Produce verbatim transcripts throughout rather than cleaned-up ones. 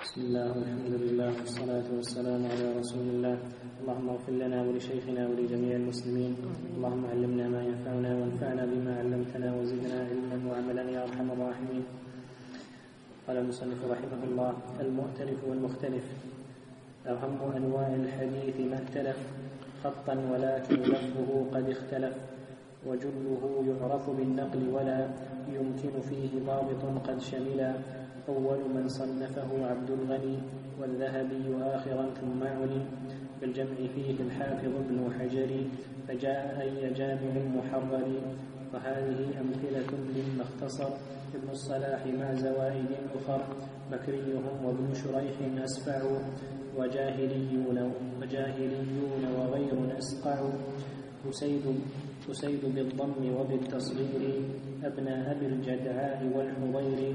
بسم الله والحمد لله والصلاة والسلام على رسول الله. اللهم اغفر لنا ولشيخنا ولجميع المسلمين. اللهم علمنا ما ينفعنا وانفعنا بما علمتنا وزدنا علما وعملا يا أرحم الراحمين. قال المصنف رحمه الله: المؤتلف والمختلف. أهم أنواع الحديث ما ائتلف خطا ولكن لفظه قد اختلف، وجله يعرف بالنقل ولا يمكن فيه ضابط قد شملا. أول من صنفه عبد الغني والذهبي آخرا ثم عني، بالجمع فيه الحافظ ابن حجر فجاء أي جامع محرر. وهذه أمثلة لما اختصر ابن الصلاح مع زوائد أخر، بكريهم وابن شريح أسفع، وجاهليون, وجاهليون وغير أسقع. أسيد, أسيد بالضم وبالتصغير أبنى أبي الجدعاء والحضير،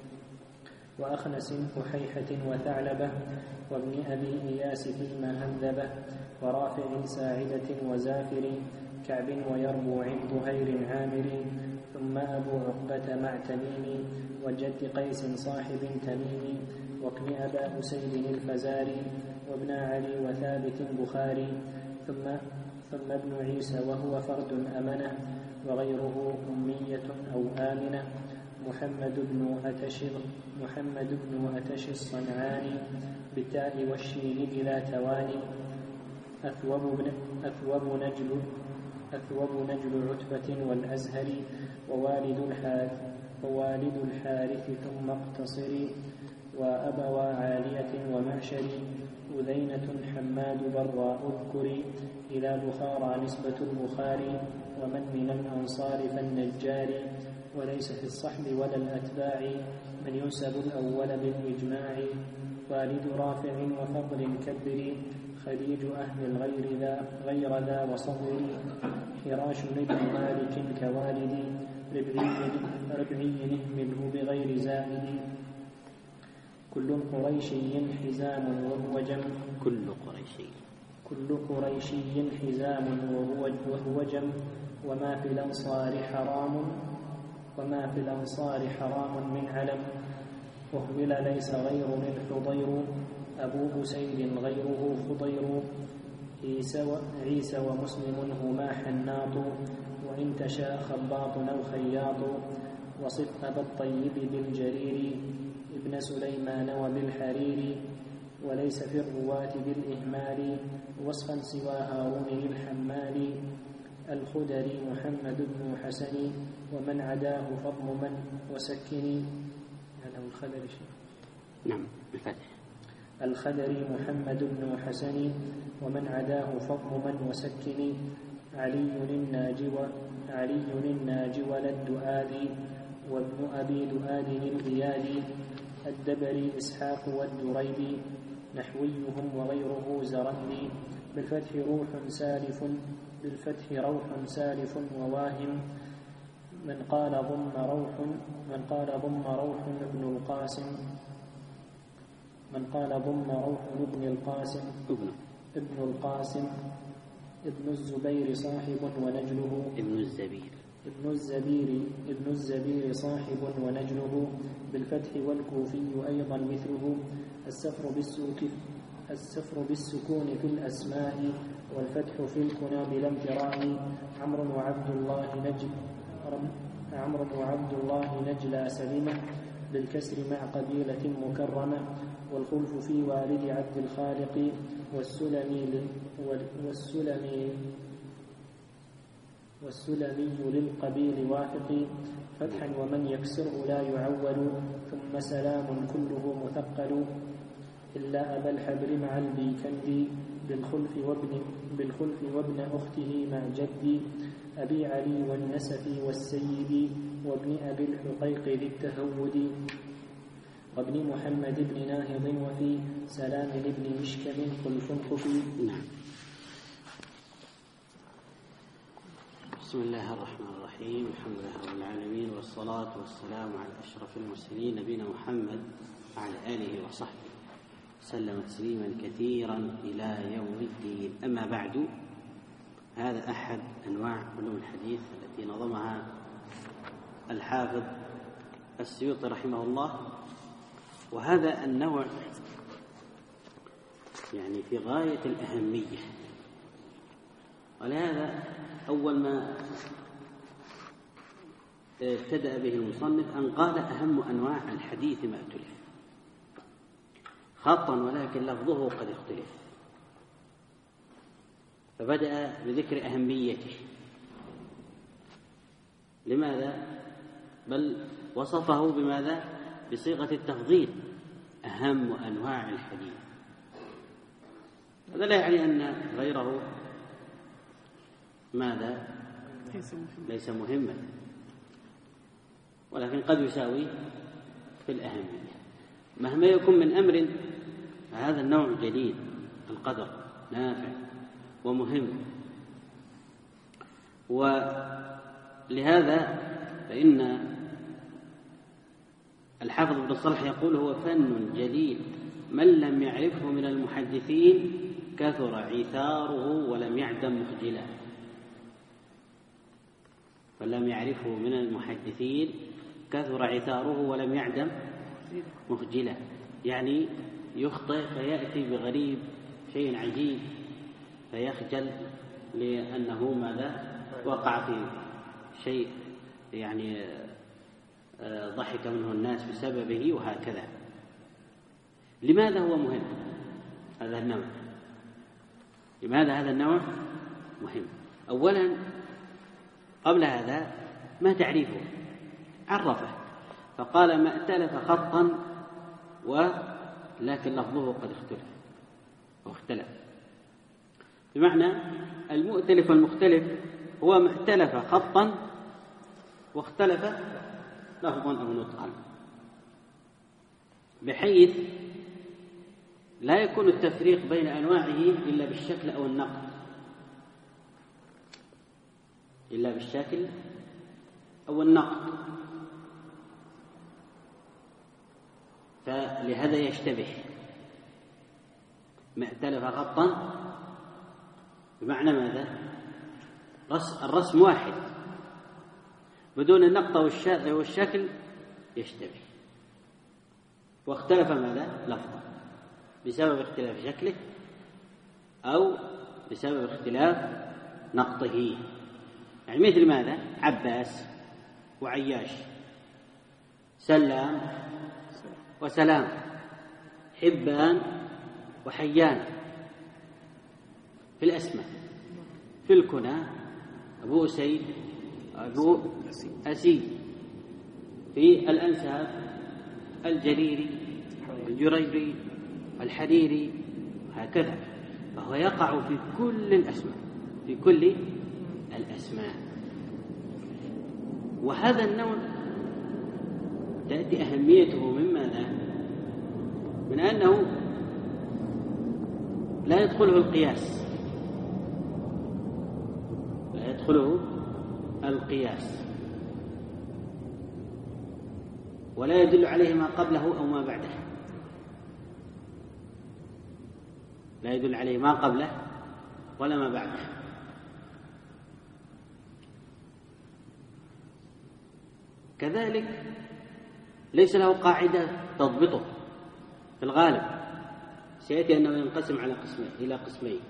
وأخنس أحيحة وثعلبة، وابن أبي إياس فيما هذبه، ورافع ساعدة وزافر كعب ويربوع ظهير عامر. ثم أبو عقبة مع تميم وجد قيس صاحب تميم، وابن أبا أسيد الفزاري وابن علي وثابت بخاري. ثم ثم ابن عيسى وهو فرد أمنه، وغيره أمية أو آمنة. محمد بن أتش محمد بن أتش الصنعاني بالتاء والشين بلا تواني. أثوب أثوب نجل أثوب نجل عتبة والأزهري، ووالد الحارث ووالد الحارث ثم اقتصري. وأبوى عالية ومعشري أذينة حماد براء اذكري. إلى بخارى نسبة البخاري، ومن من الأنصار فالنجار. وليس في الصحب ولا الأتباع من ينسب الأول بالإجماع. والد رافع وفضل كبري خليج أهل الغير ذا غير ذا وصبري. حراش لابن مالك كوالدي ربعي, ربعي نهمله بغير زائد. كل قريشي حزام وهو جم كل قريشي كل قريشي حزام وهو, وهو جم. وما في الأنصار حرام وما في الأنصار حرام من علم. أهمل ليس غير الحضير أبو أسيد غيره خضير. عيسى ومسلم هما حناط، وإن تشاء خباط أو خياط. وصف أبا الطيب بالجرير ابن سليمان وبالحرير. وليس في الرواة بالإهمال وصفا سوى هارون الحمال. الخدري محمد بن حسن، ومن عداه فضم من وسكني. هذا الخدري شيء. نعم بالفتح. الخدري محمد بن حسن، ومن عداه فضم من وسكني. علي الناجي علي الناجي وللدؤاد، وابن أبي دؤاد الإيادي. الدبري إسحاق والدريدي نحويهم وغيره زرندي. بالفتح روح سالف بالفتح روح سالف وواهم. من قال ضم روح من قال ضم روح ابن القاسم من قال ضم روح ابن القاسم ابن ابن القاسم ابن الزبير صاحب ونجله. ابن الزبير ابن الزبير ابن الزبير صاحب ونجله. بالفتح والكوفي أيضا مثله. السفر بالسكون السفر بالسكون في الأسماء، والفتح في الكنى بلا امتراء. عمرو وعبد الله نجل عمرو وعبد الله نجلى سلمة، بالكسر مع قبيلة مكرمة. والخلف في والد عبد الخالق، والسلمي والسلمي والسلمي للقبيل وافق. فتحا ومن يكسره لا يعول، ثم سلام كله مثقل. إلا أبا الحبر مع البيكندي، بالخلف وابن, بالخلف وابن أخته مع جدي. أبي علي والنسفي والسيد، وابن أبي الحقيق ذي التهود. وابن محمد بن ناهض، وفي سلام لابن مشكم خلف خفي. نعم. بسم الله الرحمن الرحيم. الحمد لله رب العالمين، والصلاة والسلام على أشرف المرسلين نبينا محمد وعلى آله وصحبه سلم تسليما كثيرا إلى يوم الدين. أما بعد، هذا أحد أنواع علوم الحديث التي نظمها الحافظ السيوطي رحمه الله وهذا النوع يعني في غاية الأهمية، ولهذا أول ما ابتدأ به المصنف أن قال أهم أنواع الحديث ما اختلف خطا ولكن لفظه قد اختلف، فبدأ بذكر أهميته. لماذا؟ بل وصفه بماذا؟ بصيغة التفضيل، أهم أنواع الحديث. هذا لا يعني أن غيره ماذا؟ ليس مهما، ولكن قد يساوي في الأهمية. مهما يكون من أمر هذا النوع جديد القدر نافع ومهم، ولهذا فإن الحافظ ابن الصلح يقول هو فن جديد من لم يعرفه من المحدثين كثر عثاره ولم يعدم مخجلا. فلم يعرفه من المحدثين كثر عثاره ولم يعدم مخجلا، يعني يخطئ فيأتي بغريب شيء عجيب فيخجل لأنه ماذا؟ وقع في شيء يعني ضحك منه الناس بسببه وهكذا. لماذا هو مهم هذا النوع؟ لماذا هذا النوع مهم؟ أولا قبل هذا ما تعريفه؟ عرفه فقال ما ائتلف خطا ولكن لفظه قد اختلف واختلف، بمعنى المؤتلف والمختلف هو ما ائتلف خطا واختلف لفظا أو نطقا، بحيث لا يكون التفريق بين أنواعه إلا بالشكل أو النقد، إلا بالشكل أو النقد، فلهذا يشتبه. ما ائتلف خطا بمعنى ماذا؟ الرسم واحد بدون النقط والشكل يشتبه، واختلف ماذا؟ لفظا بسبب اختلاف شكله أو بسبب اختلاف نقطه. يعني مثل ماذا؟ عباس وعياش، سلام وسلام، حبان وحيان في الأسماء، في الكنى أبو أسيد أبو أسيد، في الأنساب الجريري الجريري الحريري هكذا، فهو يقع في كل الأسماء في كل الأسماء. وهذا النوع تأتي أهميته من ماذا؟ من أنه لا يدخله القياس، لا يدخله القياس، ولا يدل عليه ما قبله أو ما بعده، لا يدل عليه ما قبله ولا ما بعده. كذلك ليس له قاعدة تضبطه في الغالب، سيأتي أنه ينقسم على قسمين إلى قسمين،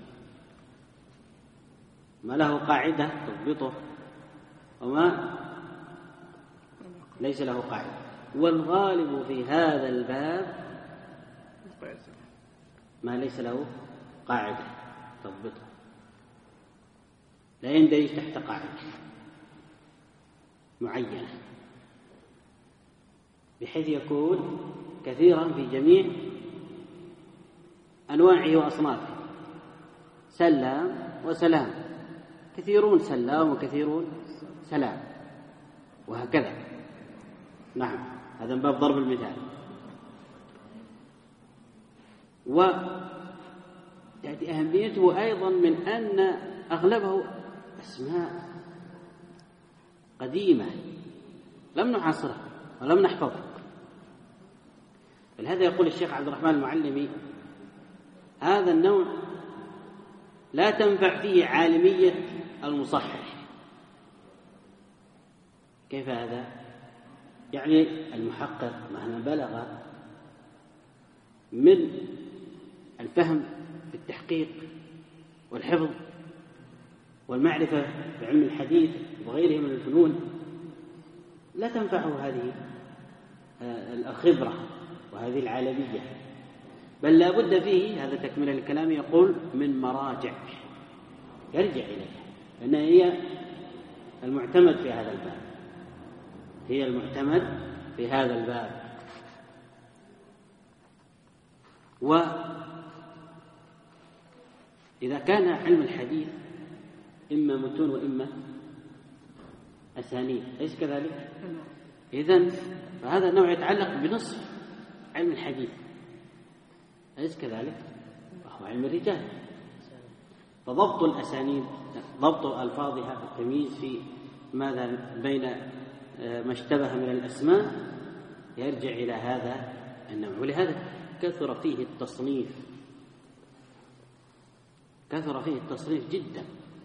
ما له قاعدة تضبطه وما ليس له قاعدة. والغالب في هذا الباب ما ليس له قاعدة تضبطه، لا يندرج تحت قاعدة معينة، بحيث يكون كثيرا في جميع أنواعه وأصنافه، سلام وسلام، كثيرون سلام وكثيرون سلام وهكذا. نعم، هذا من باب ضرب المثال. وتأتي أهميته أيضا من أن أغلبه أسماء قديمة لم نعاصرها ولم نحفظها. فلهذا يقول الشيخ عبد الرحمن المعلمي هذا النوع لا تنفع فيه عالمية المصحح. كيف هذا؟ يعني المحقق مهما بلغ من الفهم في التحقيق والحفظ والمعرفة بعلم الحديث وغيره من الفنون لا تنفعه هذه الخبرة وهذه العالمية، بل لا بد فيه، هذا تكملة الكلام، يقول من مراجع يرجع إليها، لأنها هي المعتمد في هذا الباب، هي المعتمد في هذا الباب. وإذا كان علم الحديث إما متون وإما أسانيد، أليس كذلك؟ إذن فهذا النوع يتعلق بنصف علم الحديث، أليس كذلك؟ وهو علم الرجال. فضبط الأسانيد، ضبط ألفاظها، التمييز في ماذا بين ما اشتبه من الأسماء، يرجع إلى هذا النوع. ولهذا كثر فيه التصنيف، كثر فيه التصنيف جدا.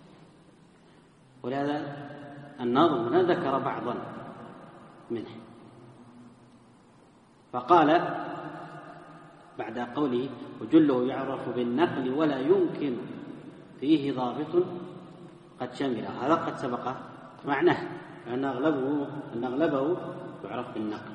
ولهذا الناظم هنا ذكر بعضا منه، فقال بعد قوله وجله يعرف بالنقل ولا يمكن فيه ضابط قد شمل، هذا قد سبق معناه أن أغلبه, أن أغلبه يعرف بالنقل.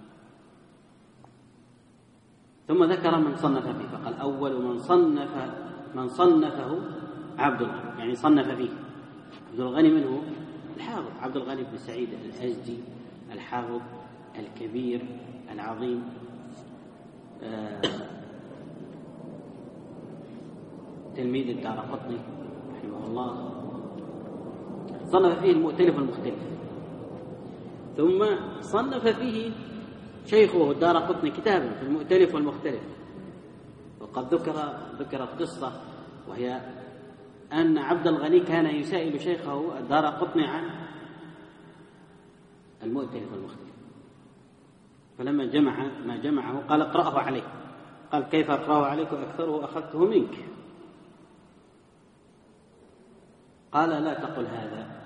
ثم ذكر من صنف فيه، فقال أول من صنف من صنفه عبد الغني، يعني صنف فيه عبد الغني منه الحافظ عبد الغني بن سعيد الأزدي، الحافظ الكبير العظيم، آه تلميذ الدارقطني رحمه الله، صنف فيه المؤتلف والمختلف. ثم صنف فيه شيخه الدارقطني كتابا في المؤتلف والمختلف. وقد ذكر ذكرت قصة، وهي أن عبد الغني كان يسائل شيخه الدارقطني عن المؤتلف والمختلف، فلما جمع ما جمعه قال اقرأه عليه. قال كيف أقرأه عليك وأكثره أخذته منك؟ قال لا تقل هذا،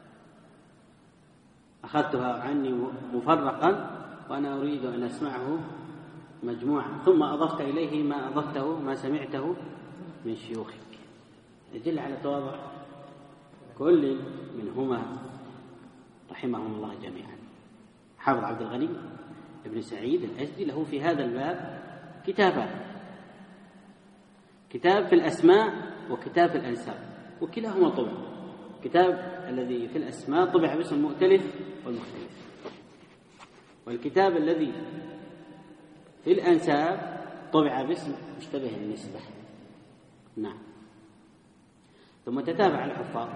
أخذتها عني مفرقا وأنا أريد أن أسمعه مجموعا، ثم أضفت إليه ما أضفته ما سمعته من شيوخك. يدل على تواضع كل منهما رحمهم الله جميعا. حافظ عبد الغني ابن سعيد الأزدي له في هذا الباب كتابان، كتاب في الأسماء وكتاب في الأنساب، وكلاهما طبع. كتاب الذي في الأسماء طبع باسم المؤتلف والمختلف، والكتاب الذي في الأنساب طبع باسم مشتبه النسبة. نعم. ثم تتابع الحفاظ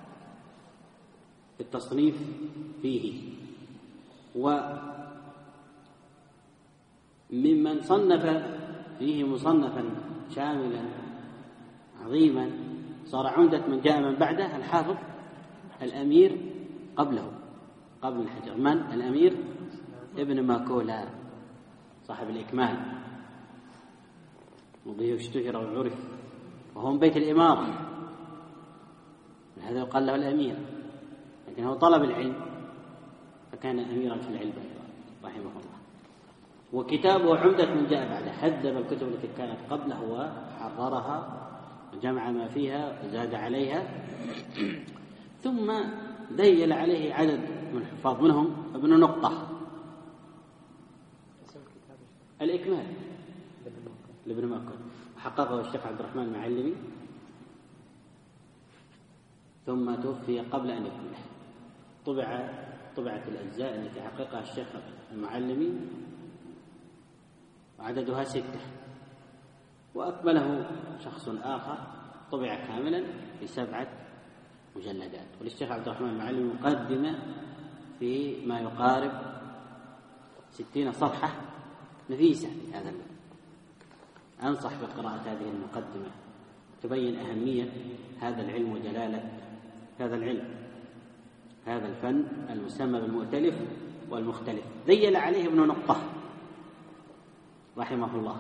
في التصنيف فيه. وممن صنف فيه مصنفا شاملا عظيما صار عمدة من جاء من بعده الحافظ الأمير قبله قبل الحجر. من الأمير؟ ابن ماكولا صاحب الإكمال، وبه اشتهر وعرف، وهو من بيت الإمارة، هذا يقال له الأمير، لكن هو طلب العلم فكان أميرا في العلم رحمه الله. وكتابه عمدة من جاء بعده، حذب الكتب التي كانت قبله وحررها وجمع ما فيها وزاد عليها، ثم ذيل عليه عدد من الحفاظ منهم ابن نقطة الإكمال لابن ماكون، حققه الشيخ عبد الرحمن المعلمي، ثم توفي قبل أن يكمله. طبع طبعت الأجزاء التي حققها الشيخ المعلمي وعددها ستة، وأكمله شخص آخر طبع كاملا بسبعة مجلدات. وللشيخ عبد الرحمن المعلمي مقدمة في ما يقارب ستين صفحة نفيسة في هذا الباب. أنصح بقراءة هذه المقدمة، تبين أهمية هذا العلم وجلالة هذا العلم، هذا الفن المسمى بالمؤتلف والمختلف. ذيل عليه ابن نقطة رحمه الله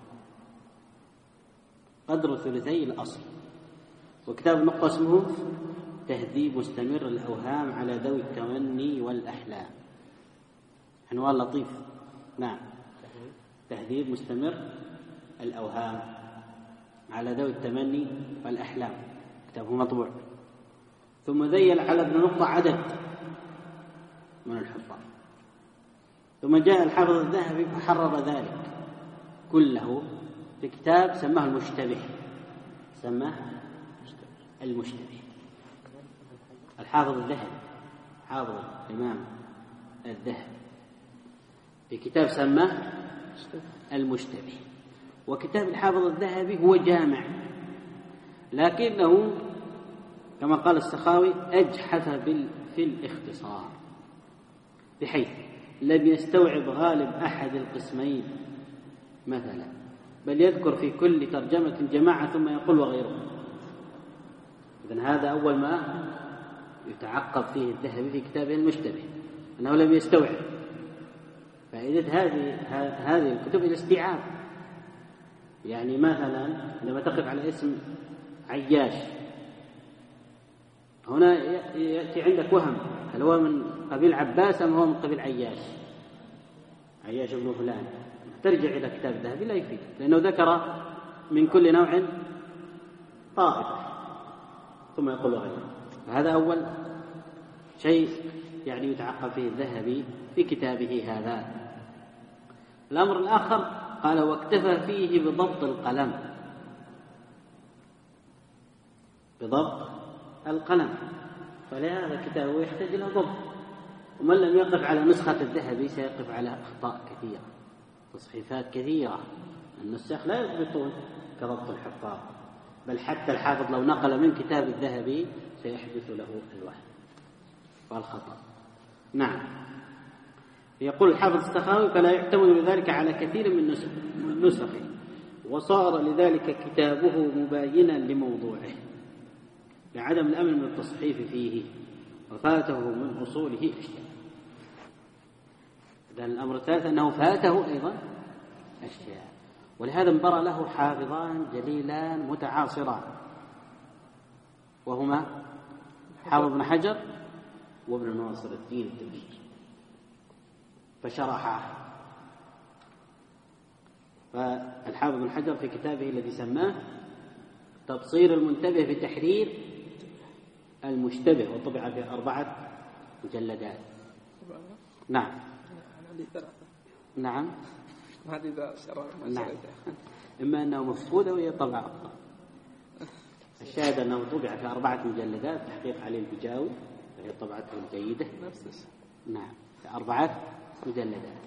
قدر ثلثي الأصل. وكتاب النقطة اسمه تهذيب مستمر الأوهام على ذوي التمني والأحلام، عنوان لطيف. نعم، تهذيب مستمر الأوهام على ذوي التمني والأحلام، كتابه مطبوع. ثم ذيل على ابن نقطة عدد من الحفاظ. ثم جاء الحافظ الذهبي فحرر ذلك كله في كتاب سماه المشتبه، سماه المشتبه. الحافظ الذهبي حافظ الإمام الذهبي في كتاب سماه المشتبه. وكتاب الحافظ الذهبي هو جامع، لكنه كما قال السخاوي أجحف في الاختصار، بحيث لم يستوعب غالب أحد القسمين مثلا، بل يذكر في كل ترجمة جماعة ثم يقول وغيره. إذن هذا أول ما يتعقب فيه الذهبي في كتابه المشتبه، أنه لم يستوعب. فائدة هذه هذه الكتب الاستيعاب. يعني مثلا لما تقف على اسم عياش، هنا يأتي عندك وهم، هل هو من قبيل عباس أم هو من قبيل عياش؟ عياش بن فلان. ترجع إلى كتاب الذهبي لا يفيد، لأنه ذكر من كل نوع طائفة ثم يقول غيره. فهذا أول شيء يعني يتعقب فيه الذهبي في كتابه هذا. الأمر الآخر قال واكتفى فيه بضبط القلم، بضبط القلم، فلهذا كتابه يحتاج إلى ضبط. ومن لم يقف على نسخة الذهبي سيقف على أخطاء كثيرة، تصحيفات كثيرة. النساخ لا يضبطون كضبط الحفاظ، بل حتى الحافظ لو نقل من كتاب الذهبي سيحدث له الوهم والخطأ. نعم. يقول الحافظ السخاوي فلا يعتمد لذلك على كثير من نسخه، وصار لذلك كتابه مباينا لموضوعه لعدم الأمن من التصحيف فيه، وفاته من أصوله أشياء. إذن الأمر الثالث أنه فاته أيضا أشياء، ولهذا انبرى له حافظان جليلان متعاصران، وهما حافظ بن حجر وابن ناصر الدين الدمشقي، فشرحه. فالحافظ بن حجر في كتابه الذي سماه تبصير المنتبه بتحرير المشتبه، وطبع في أربعة مجلدات. نعم. نعم. نعم. إما أنه مفقود أو يطبع أخطاء. الشاهد أنه طبع في أربعة مجلدات، تحقيق علي البجاوي وهي طبعته الجيدة. نعم، في أربعة مجلدات.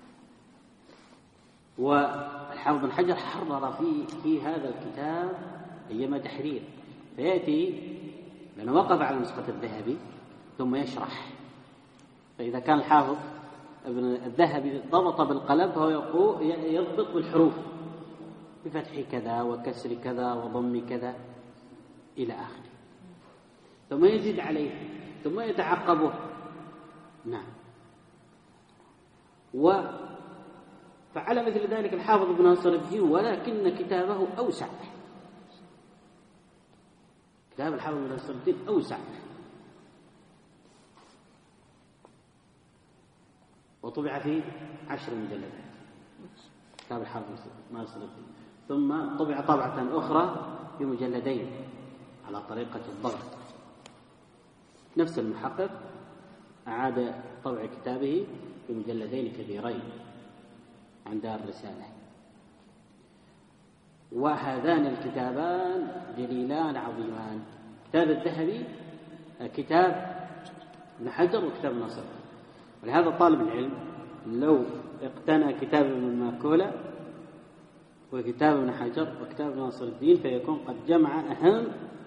والحافظ بن حجر حرر في في هذا الكتاب أيما تحرير، فيأتي لأنه وقف على نسخة الذهبي ثم يشرح. فإذا كان الحافظ ابن الذهبي ضبط بالقلم فهو يقول يضبط بالحروف بفتح كذا وكسر كذا وضم كذا إلى آخره، ثم يزيد عليه ثم يتعقبه. نعم. وفعل مثل ذلك الحافظ ابن ناصر الدين، ولكن كتابه أوسع. كتاب الحافظ ابن ناصر الدين أوسع، وطبع في عشر مجلدات كتاب الحافظ ناصر الدين، ثم طبع طبعة أخرى في مجلدين على طريقة الضغط. نفس المحقق أعاد طبع كتابه في مجلدين كبيرين عن دار الرسالة. وهذان الكتابان جليلان عظيمان، كتاب الذهبي كتاب ابن حجر وكتاب ناصر. ولهذا طالب العلم لو اقتنى كتاب ابن ماكولة وكتاب ابن حجر وكتاب ناصر الدين فيكون قد جمع أهم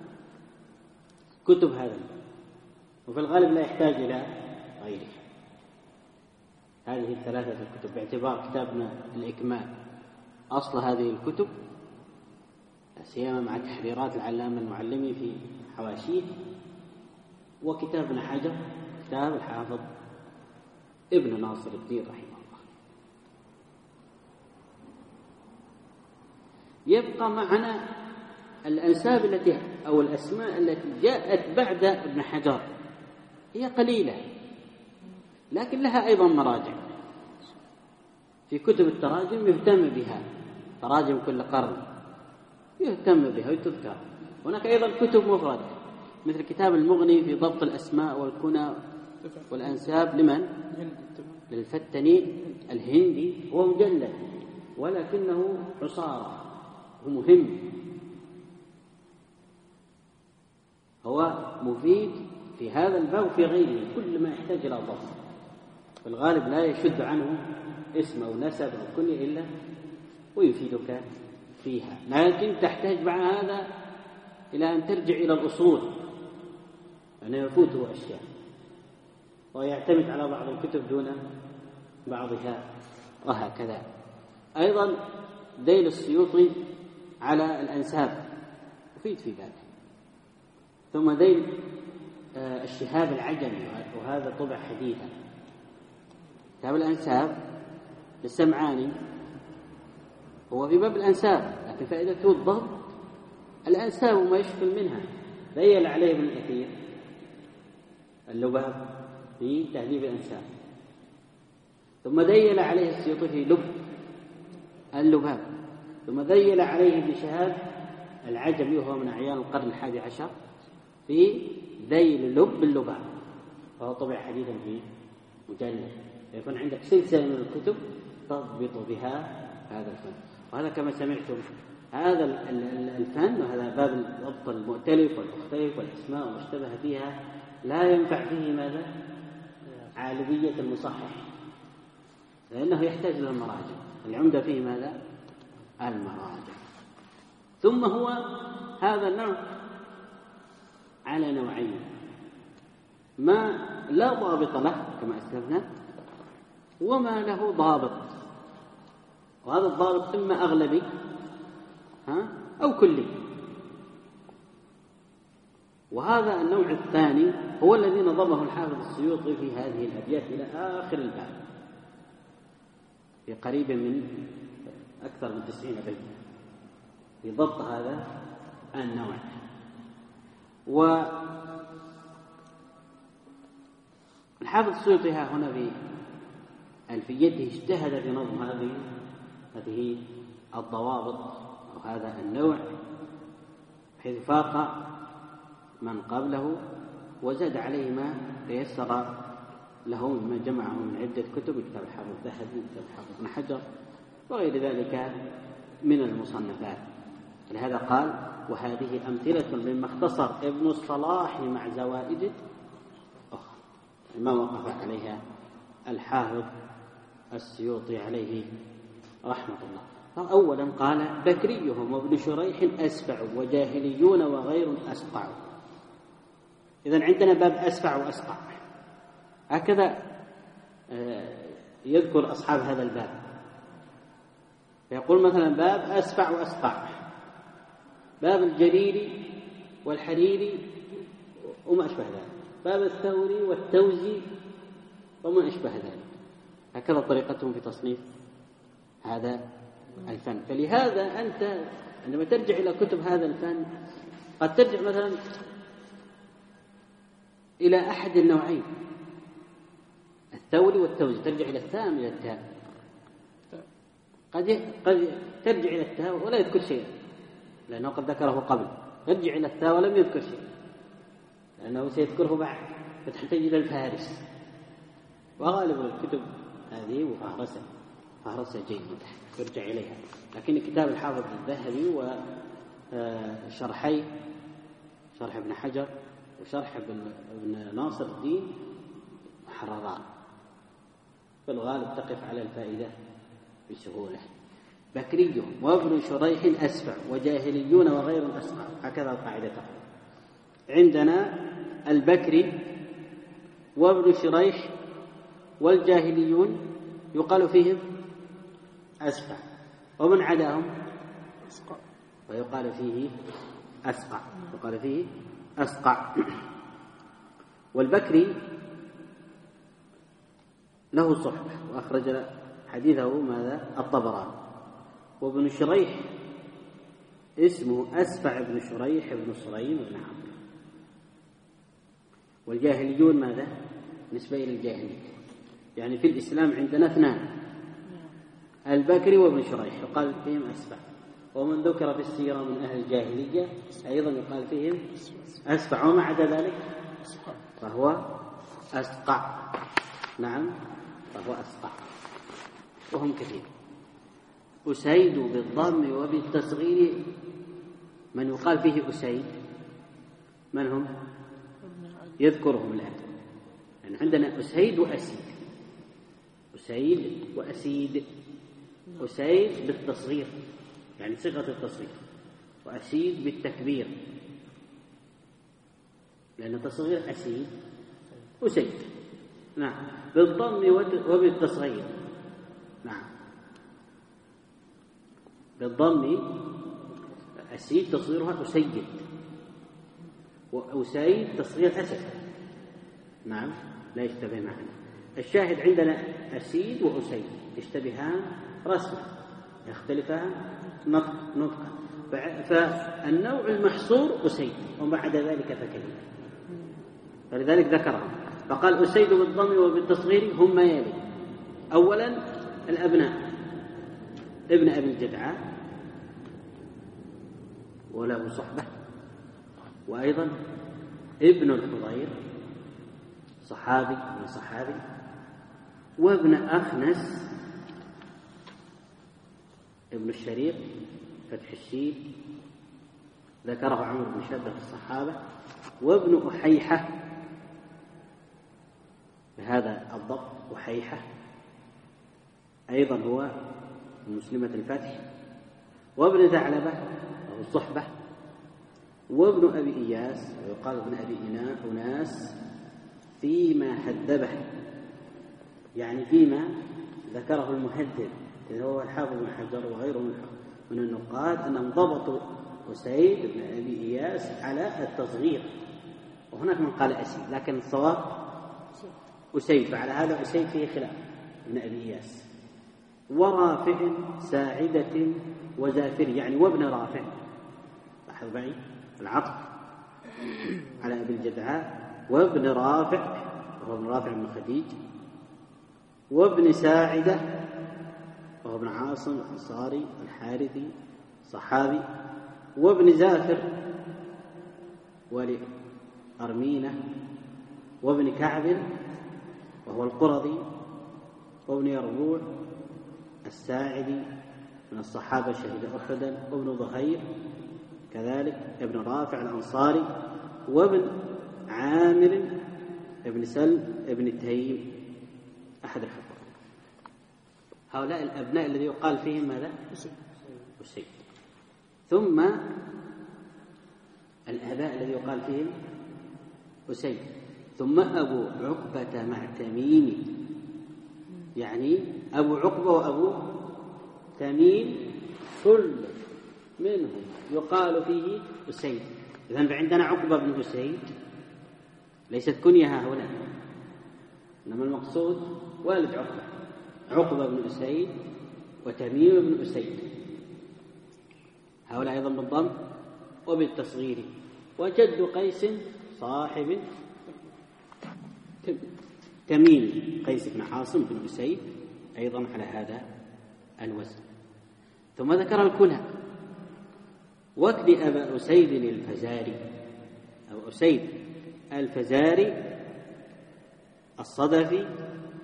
كتب هذا، وفي الغالب لا يحتاج إلى غيره. هذه الثلاثة الكتب باعتبار كتابنا الإكمال أصل هذه الكتب، سيما مع تحريرات العلامة المعلمي في حواشيه، وكتاب ابن حجر كتاب الحافظ ابن ناصر الدين رحمه الله. يبقى معنا الأنساب التي أو الأسماء التي جاءت بعد ابن حجر، هي قليلة لكن لها أيضا مراجع في كتب التراجم يهتم بها، تراجم كل قرن يهتم بها وتذكر. هناك أيضا كتب مفردة مثل كتاب المغني في ضبط الأسماء والكنى والأنساب لمن؟ للفتني الهندي، هو مجلد ولكنه عصارة ومهم، هو مفيد في هذا الباب وفي غيره، كل ما يحتاج إلى ضبط. في الغالب لا يشد عنه اسم أو نسب أو كنية إلا ويفيدك فيها، لكن تحتاج مع هذا إلى أن ترجع إلى الأصول، لأنه يفوته أشياء ويعتمد على بعض الكتب دون بعضها وهكذا. أيضا ديل السيوطي على الأنساب مفيد في ذلك. ثم ديل الشهاب العجمي، وهذا طبع حديثا. كتاب الأنساب للسمعاني هو في باب الأنساب، لكن فائدته الضبط الأنساب وما يشكل منها. ديل عليه ابن الأثير اللباب في تهذيب الأنساب، ثم ديل عليه السيوطي في لب اللباب، ثم ديل عليه ابن شهاب العجمي وهو من أعيان القرن الحادي عشر في ذيل لب اللباب، وهو طبع حديثا في مجلد. يكون عندك سلسلة من الكتب تضبط بها هذا الفن. وهذا كما سمعتم هذا الفن، وهذا باب الضبط المؤتلف والمختلف والأسماء وما اشتبه فيها، لا ينفع فيه ماذا؟ عالمية المصحح، لأنه يحتاج إلى المراجع. العمدة فيه ماذا؟ المراجع. ثم هو هذا النوع على نوعين، ما لا ضابط له كما أسلفنا، وما له ضابط، وهذا الضابط إما أغلبي ها أو كلي. وهذا النوع الثاني هو الذي نظمه الحافظ السيوطي في هذه الأبيات إلى آخر الباب، في قريب من أكثر من تسعين بيتا في ضبط هذا النوع. والحافظ السيوطي هنا في ألفيته اجتهد في نظم هذه هذه الضوابط أو هذا النوع، حيث فاق من قبله وزاد عليه ما تيسر له مما جمعه من عدة كتب، كتاب الحافظ الذهبي، كتاب الحافظ ابن حجر، وغير ذلك من المصنفات. لهذا قال: وهذه أمثلة مما اختصر ابن الصلاح مع زوائد أخرى، ما وقف عليها الحافظ السيوطي عليه رحمة الله. فأولا قال: بكريهم وابن شريح أسفع وجاهليون وغير أسقع. إذن عندنا باب أسفع وأسقع، هكذا يذكر أصحاب هذا الباب، يقول مثلا باب أسفع وأسقع، باب الجريري والحريري وما أشبه ذلك، باب الثوري والتوزي وما أشبه ذلك. هكذا طريقتهم في تصنيف هذا الفن. فلهذا أنت عندما ترجع إلى كتب هذا الفن قد ترجع مثلا إلى أحد النوعين، الثوري والتوزي، ترجع إلى الثاء إلى التاء، قد قد ترجع إلى التاء ولا يذكر شيء لأنه قد ذكره قبل، يرجع إلى التاء ولم يذكر شيء لأنه سيذكره بعد، فتحتاج إلى الفهرس. وغالب الكتب هذه مفهرسة فهرسة جيدة ترجع إليها. لكن كتاب الحافظ الذهبي وشرحي شرح ابن حجر وشرح ابن ناصر الدين محرران، في الغالب تقف على الفائدة بسهولة. بكريهم وابن شريح أسفع وجاهليون وغير أسقع، هكذا القاعدة تقول. عندنا البكري وابن شريح والجاهليون يقال فيهم أسفع، ومن عداهم أسقع، ويقال فيه أسقع، يقال فيه أسقع. والبكري له صحبة وأخرج حديثه ماذا؟ الطبراني. وابن شريح اسمه أسفع بن شريح بن صريم بن عمرو. والجاهليون ماذا؟ نسبة إلى الجاهلية، يعني في الإسلام عندنا اثنان، البكري وابن شريح يقال فيهم أسفع، ومن ذكر في السيرة من أهل الجاهلية أيضا يقال فيهم أسفع، وما عدا ذلك فهو أسقع. نعم فهو أسقع، وهم كثير. أسيد بالضم وبالتصغير من يقال فيه أسيد من هم؟ يذكرهم الآن. يعني عندنا أسيد وأسيد، أسيد وأسيد. أسيد بالتصغير يعني صيغة التصغير، وأسيد بالتكبير لأن تصغير أسيد أسيد. نعم بالضم وبالتصغير. نعم بالضم أسيد تصغيرها أسيد، وأسيد تصغير أسد. نعم لا يشتبه معنا. الشاهد عندنا أسيد وأسيد يشتبهان رسما يختلفان نطقا، فالنوع المحصور أسيد وبعد ذلك فكلمة، فلذلك ذكرهم فقال أسيد بالضم وبالتصغير هم ما يلي: أولا الأبناء، ابن أبي الجدعاء وله صحبة، وأيضا ابن الخضير صحابي من صحابي، وابن أخنس ابن الشريق فتح الشين ذكره عمرو بن شدة في الصحابة، وابن أحيحة بهذا الضبط أحيحة أيضا هو مسلمة الفتح، وابن ثعلبة أو الصحبة، وابن أبي إياس ويقال ابن أبي أناس فيما حدبه، يعني فيما ذكره المهذب اللي هو الحافظ بن حجر وغيره من النقاد أنهم ضبطوا أسيد بن أبي إياس على التصغير، وهناك من قال أسيد، لكن الصواب أسيد، فعلى هذا أسيد فيه خلاف ابن أبي إياس. ورافع ساعدة وزافر، يعني وابن رافع، لاحظ معي العطف على أبي الجدعاء، وابن رافع وهو ابن رافع بن خديج، وابن ساعدة وهو ابن عاصم الأنصاري الحارثي صحابي، وابن زافر ولأرمينة، وابن كعب وهو القرظي، وابن يربوع الساعدي من الصحابة شهد أحدا، وابن ظهير كذلك ابن رافع الأنصاري، وابن عامر ابن سلم ابن تيم أحد الحفاظ. هؤلاء الأبناء الذي يقال فيهم ماذا؟ أسيد. ثم الآباء الذي يقال فيهم أسيد، ثم أبو عقبة مع تميم، يعني أبو عقبة وأبو تميم كل منهم يقال فيه أسيد. إذن فعندنا عقبة بن أسيد ليست كنية هؤلاء، إنما المقصود والد عقبة، عقبة بن أسيد وتميم بن أسيد، هؤلاء أيضا بالضم وبالتصغير. وجد قيس صاحب تميم قيس بن عاصم بن أسيد أيضا على هذا الوزن. ثم ذكر الكنى: واكن أبا أسيد الفزاري أو أسيد الفزاري الصدفي،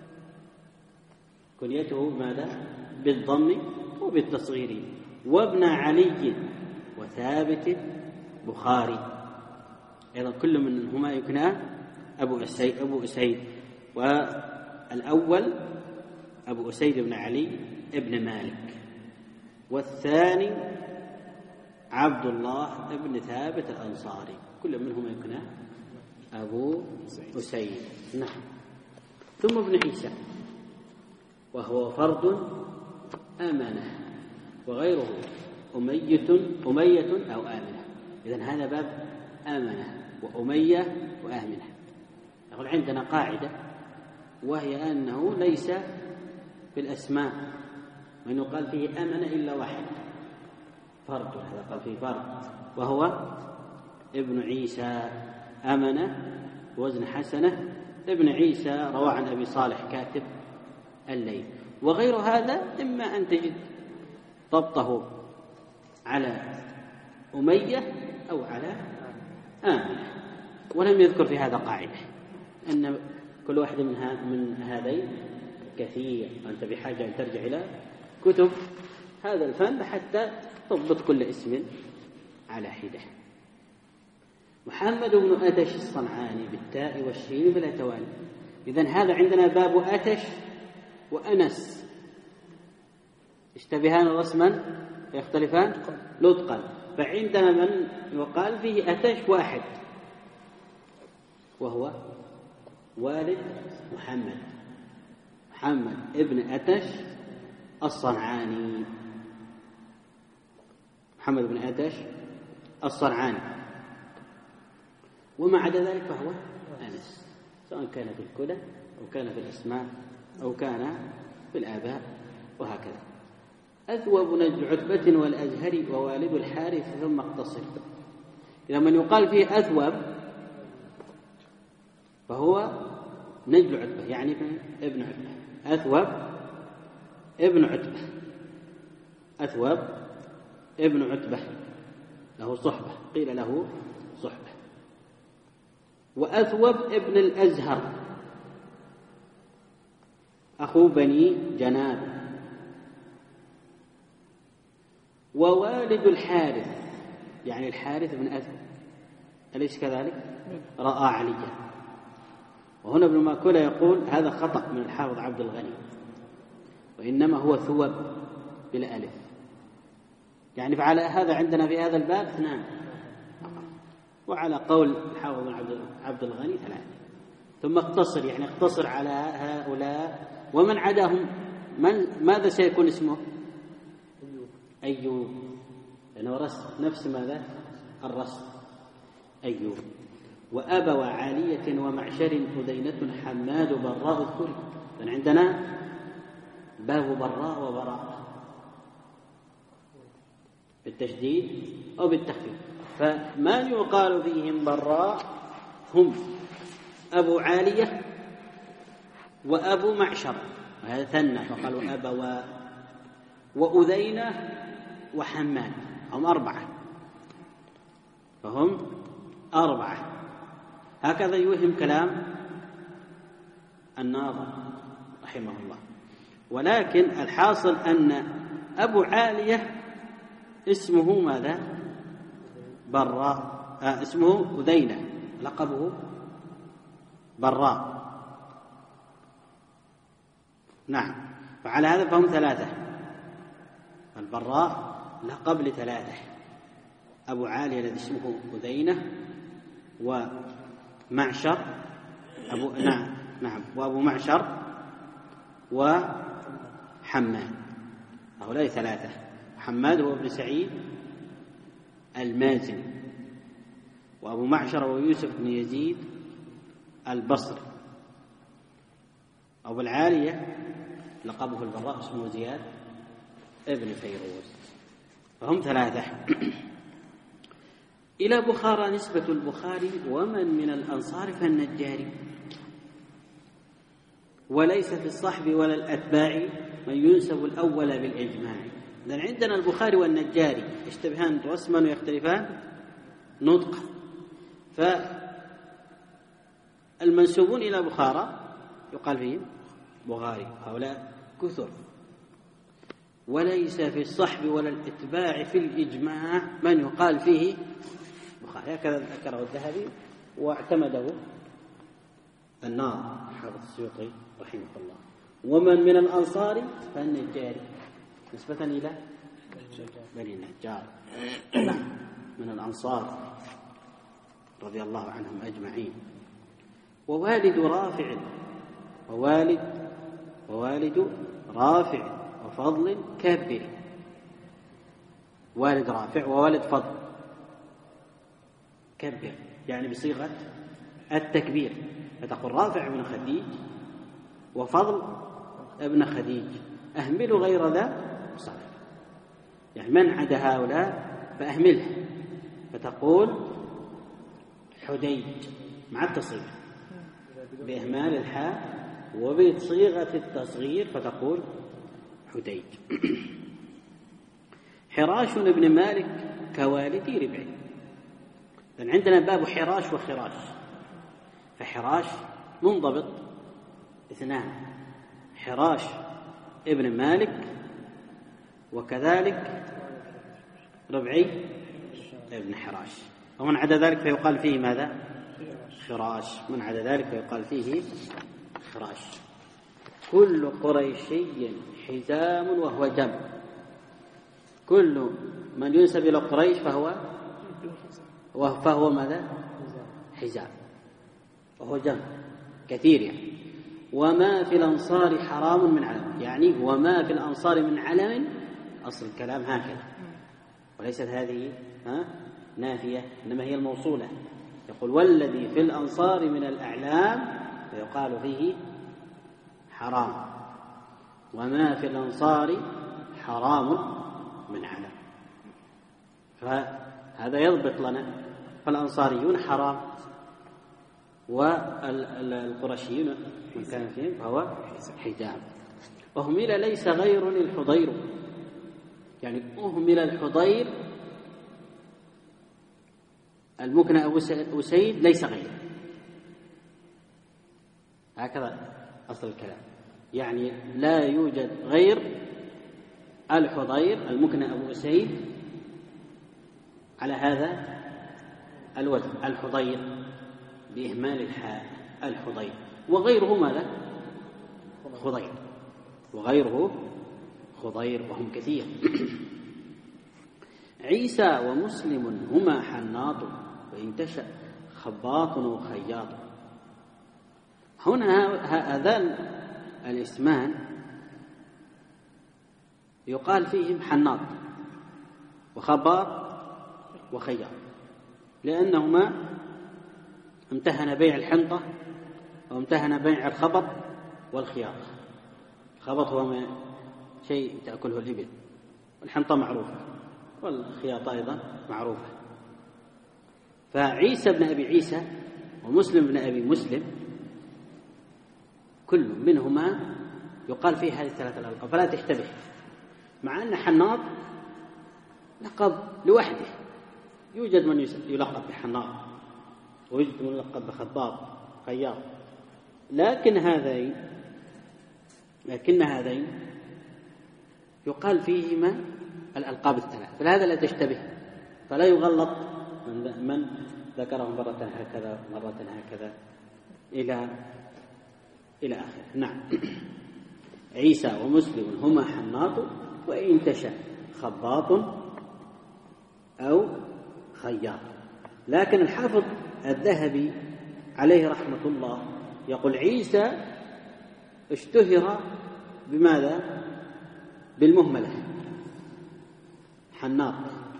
كنيته ماذا؟ بالضم وبالتصغير. وابن علي وثابت بخاري، أيضا كل منهما يكنى أبو أسيد, أبو أسيد. والأول أبو أسيد بن علي ابن مالك، والثاني عبد الله ابن ثابت الأنصاري، كل منهما يكنى أبو أسيد. نعم. ثم ابن عيسى وهو فرد آمنة، وغيره أمية أمية أو آمنة. إذن هذا باب آمنة وأمية وآمنة. يقول عندنا قاعدة، وهي أنه ليس في الأسماء من يقال فيه آمنة إلا واحد فرد، هذا قال فيه فرد وهو ابن عيسى. آمنة وزن حسنة ابن عيسى روى عن أبي صالح كاتب الليل. وغير هذا إما أن تجد ضبطه على أمية أو على آمنة، ولم يذكر في هذا قاعدة أن كل واحد من, من هذين كثير، أنت بحاجة أن ترجع إلى كتب هذا الفن حتى تضبط كل اسم على حدة. محمد بن أتش الصنعاني بالتاء والشين بلا توالي. إذن هذا عندنا باب أتش وأنس اشتبهان رسما يختلفان لطقا، فعندنا من يقال فيه أتش واحد وهو والد محمد محمد ابن أتش الصنعاني، محمد بن أتش الصنعاني، وما عدا ذلك فهو أنس، سواء كان في الكنى أو كان في الأسماء أو كان في الآباء وهكذا. أثوب نجل عتبة والأزهري ووالد الحارث ثم اقتصر. إذا من يقال فيه أثوب فهو نجل عتبة، يعني ابن عتبة. أثوب ابن عتبة، أثوب ابن عتبة له صحبة، قيل له صحبة. وأثوب ابن الأزهر أخو بني جناب. ووالد الحارث، يعني الحارث بن أثوب، أليس كذلك؟ رأى عليا. وهنا ابن ماكولة يقول هذا خطأ من الحافظ عبد الغني، وإنما هو ثوب بلا ألف، يعني فعلى هذا عندنا في هذا الباب اثنان، وعلى قول الحافظ عبد الغني ثلاثة. ثم اقتصر، يعني اقتصر على هؤلاء، ومن عداهم من ماذا سيكون اسمه؟ أيوب، لأنه رسم نفس ماذا؟ الرسم أيوب. وأبوى عالية ومعشر أذينة حماد براء الثري. عندنا باب براء وبراء بالتشديد أو بالتخفيف، فمن يقال فيهم براء هم أبو عالية وأبو معشر، وهذا ثنى فقالوا أبوى، وأذينة وحماد، هم أربعة، فهم أربعة. هكذا يوهم كلام الناظم رحمه الله. ولكن الحاصل أن أبو عالية اسمه ماذا؟ براء، آه اسمه أذينة، لقبه براء. نعم، فعلى هذا فهم ثلاثة. البراء لقب لثلاثة: أبو عالية الذي اسمه أذينة، ومعشر أبو نعم نعم وأبو معشر، وحماد. هؤلاء ثلاثة. حماد هو ابن سعيد المازني، وأبو معشر هو يوسف بن يزيد البصري. أبو العالية لقبه البراء اسمه زياد ابن فيروز، فهم ثلاثة. إلى بخارى نسبة البخاري ومن من الأنصار فالنجاري، وليس في الصحب ولا الأتباع من ينسب الأول بالإجماع. إذن عندنا البخاري والنجاري يشتبهان رسما ويختلفان نطقا، فالمنسوبون إلى بخارى يقال فيهم بخاري، هؤلاء كثر. وليس في الصحب ولا الاتباع في الإجماع من يقال فيه بخاري، هكذا ذكره الذهبي واعتمده الناظم حافظ السيوطي رحمه الله. ومن من الأنصار فالنجاري نسبة إلى بني النجار من الأنصار رضي الله عنهم أجمعين. ووالد رافع ووالد ووالد رافع وفضل كبر. والد رافع ووالد فضل كبر، يعني بصيغة التكبير، فتقول رافع ابن خديج وفضل ابن خديج، أهمل غير ذا صالح، يعني من عدا هؤلاء فأهمله، فتقول حديج مع التصغير بإهمال الحاء وبصيغة التصغير فتقول حديج. حراش بن مالك كوالدي ربعي. لأن عندنا باب حراش وخراش، فحراش منضبط اثنان، حراش ابن مالك وكذلك ربعي ابن حراش، ومن عدا ذلك فيقال فيه ماذا؟ خراش. من عدا ذلك فيقال فيه خراش. كل قريشي حزام وهو جمع، كل من ينسب إلى قريش فهو فهو ماذا؟ حزام، وهو جمع كثير يعني. وما في الأنصار حرام من علم، يعني وما في الأنصار من علم، أصل الكلام هكذا، وليست هذه ها نافية، إنما هي الموصولة. يقول والذي في الأنصار من الأعلام فيقال فيه حرام، وما في الأنصار حرام من علم. فهذا يضبط لنا، فالأنصاريون حرام، والقرشيون من كان فيهم فهو حجاب. أهمل ليس غير الحضير، يعني أهمل الحضير المكنى أبو أسيد ليس غير، هكذا أصل الكلام، يعني لا يوجد غير الحضير المكنى أبو أسيد على هذا الوجه، الحضير بإهمال الحاء، الحضير، وغيره ماذا؟ خضير، وغيره خضير، وهم كثير. عيسى ومسلم هما حناط، وإن تشأ خباط وخياط. هنا هذان الاسمان يقال فيهم حناط وخباط وخياط، لأنهما امتهن بيع الحنطة وامتهن بيع الخبط والخياط. الخبط هو شيء تأكله الإبل، والحنطة معروفة، والخياطة أيضا معروفة. فعيسى بن أبي عيسى ومسلم بن أبي مسلم كل منهما يقال فيه هذه الثلاثة الألقاب، فلا تشتبه، مع أن حناط لقب لوحده، يوجد من يلقب بحناط ويوجد من يلقب بخباط خياط، لكن هذين لكن هذين يقال فيهما الألقاب الثلاث، فلهذا لا تشتبه، فلا يغلط من, من ذكرهم مرة هكذا مرة هكذا إلى إلى آخر. نعم. عيسى ومسلم هما حناط، وإن تشاء خباط أو خياط. لكن الحافظ الذهبي عليه رحمة الله يقول عيسى اشتهر بماذا؟ بالمهملة حناط،